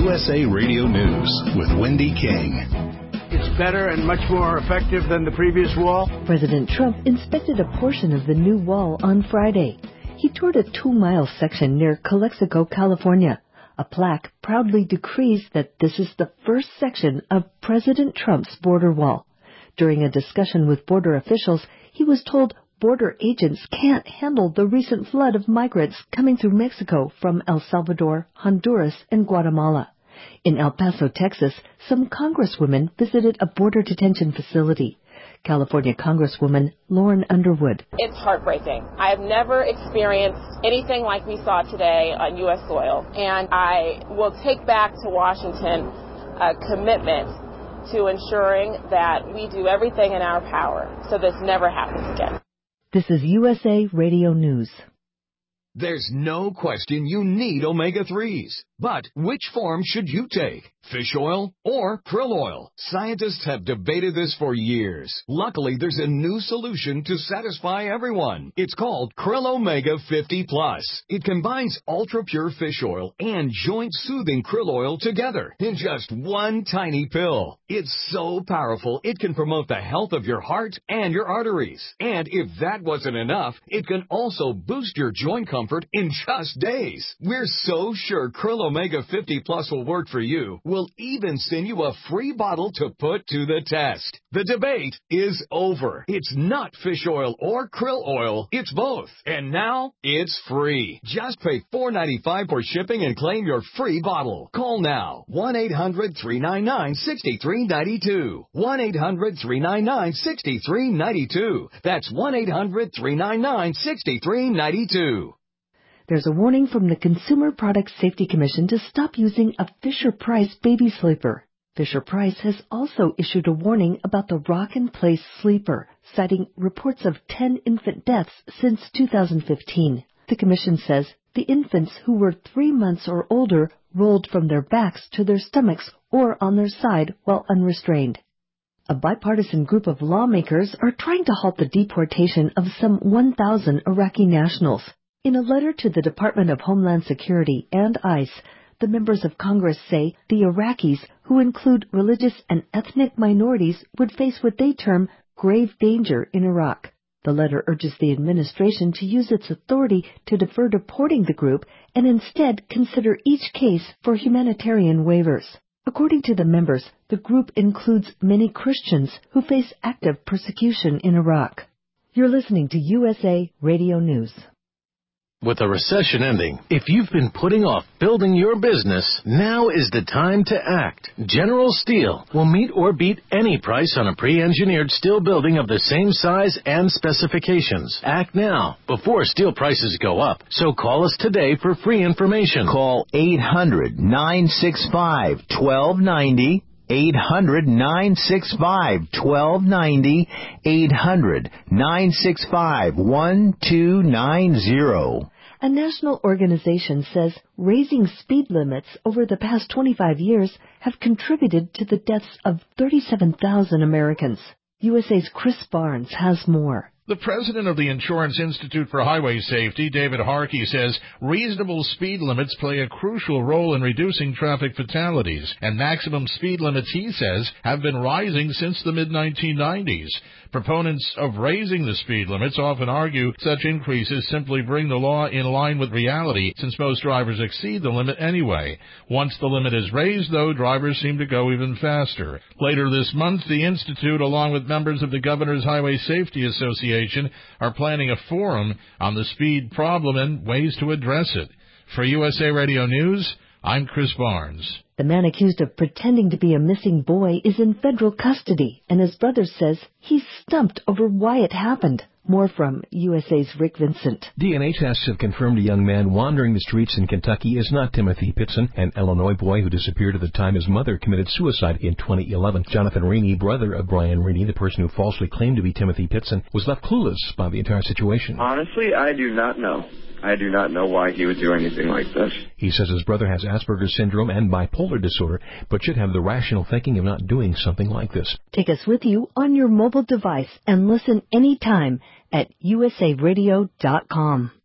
USA Radio News with Wendy King. It's better and much more effective than the previous wall. President Trump inspected a portion of the new wall on Friday. He toured a 2-mile section near Calexico, California. A plaque proudly decrees that this is the first section of President Trump's border wall. During a discussion with border officials, he was told border agents can't handle the recent flood of migrants coming through Mexico from El Salvador, Honduras, and Guatemala. In El Paso, Texas, some congresswomen visited a border detention facility. California Congresswoman Lauren Underwood. It's heartbreaking. I have never experienced anything like we saw today on U.S. soil, and I will take back to Washington a commitment to ensuring that we do everything in our power so this never happens again. This is USA Radio News. There's no question you need omega-3s. But which form should you take? Fish oil or krill oil? Scientists have debated this for years. Luckily, there's a new solution to satisfy everyone. It's called Krill Omega 50 Plus. It combines ultra-pure fish oil and joint-soothing krill oil together in just one tiny pill. It's so powerful, it can promote the health of your heart and your arteries. And if that wasn't enough, it can also boost your joint comfort in just days. We're so sure Krill Omega 50 Plus will work for you. We'll even send you a free bottle to put to the test. The debate is over. It's not fish oil or krill oil. It's both. And now it's free. Just pay $4.95 for shipping and claim your free bottle. Call now. 1-800-399-6392. 1-800-399-6392. That's 1-800-399-6392. There's a warning from the Consumer Product Safety Commission to stop using a Fisher-Price baby sleeper. Fisher-Price has also issued a warning about the Rock-and-Place sleeper, citing reports of 10 infant deaths since 2015. The commission says the infants who were 3 months or older rolled from their backs to their stomachs or on their side while unrestrained. A bipartisan group of lawmakers are trying to halt the deportation of some 1,000 Iraqi nationals. In a letter to the Department of Homeland Security and ICE, the members of Congress say the Iraqis, who include religious and ethnic minorities, would face what they term grave danger in Iraq. The letter urges the administration to use its authority to defer deporting the group and instead consider each case for humanitarian waivers. According to the members, the group includes many Christians who face active persecution in Iraq. You're listening to USA Radio News. With the recession ending, if you've been putting off building your business, now is the time to act. General Steel will meet or beat any price on a pre-engineered steel building of the same size and specifications. Act now, before steel prices go up. So call us today for free information. Call 800-965-1290. 800-965-1290, 800-965-1290. A national organization says raising speed limits over the past 25 years have contributed to the deaths of 37,000 Americans. USA's Chris Barnes has more. The president of the Insurance Institute for Highway Safety, David Harkey, says reasonable speed limits play a crucial role in reducing traffic fatalities, and maximum speed limits, he says, have been rising since the mid-1990s. Proponents of raising the speed limits often argue such increases simply bring the law in line with reality, since most drivers exceed the limit anyway. Once the limit is raised, though, drivers seem to go even faster. Later this month, the Institute, along with members of the Governor's Highway Safety Association, are planning a forum on the speed problem and ways to address it. For USA Radio News, I'm Chris Barnes. The man accused of pretending to be a missing boy is in federal custody, and his brother says he's stumped over why it happened. More from USA's Rick Vincent. DNA tests have confirmed a young man wandering the streets in Kentucky is not Timothy Pitson, an Illinois boy who disappeared at the time his mother committed suicide in 2011. Jonathan Reaney, brother of Brian Reaney, the person who falsely claimed to be Timothy Pitson, was left clueless by the entire situation. Honestly, I do not know. I do not know why he would do anything like this. He says his brother has Asperger's syndrome and bipolar disorder, but should have the rational thinking of not doing something like this. Take us with you on your mobile device and listen anytime at usaradio.com.